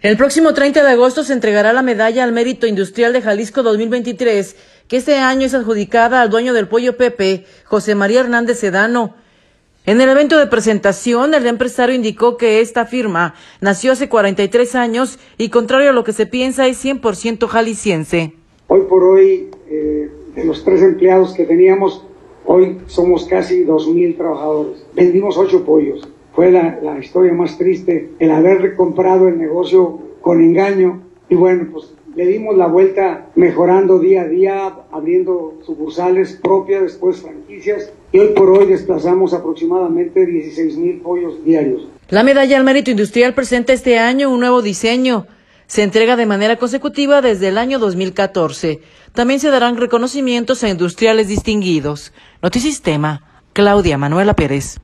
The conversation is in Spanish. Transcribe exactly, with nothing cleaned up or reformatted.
El próximo treinta de agosto se entregará la medalla al Mérito Industrial de Jalisco dos mil veintitrés, que este año es adjudicada al dueño del Pollo Pepe, José María Hernández Sedano. En el evento de presentación, el empresario indicó que esta firma nació hace cuarenta y tres años y, contrario a lo que se piensa, es cien por ciento jalisciense. Hoy por hoy, eh, de los tres empleados que teníamos, hoy somos casi dos mil trabajadores. Vendimos ocho pollos. Fue la, la historia más triste, el haber comprado el negocio con engaño. Y bueno, pues le dimos la vuelta mejorando día a día, abriendo sucursales propias, después franquicias. Y hoy por hoy desplazamos aproximadamente dieciséis mil pollos diarios. La medalla al Mérito Industrial presenta este año un nuevo diseño. Se entrega de manera consecutiva desde el año dos mil catorce. También se darán reconocimientos a industriales distinguidos. Notisistema, Claudia Manuela Pérez.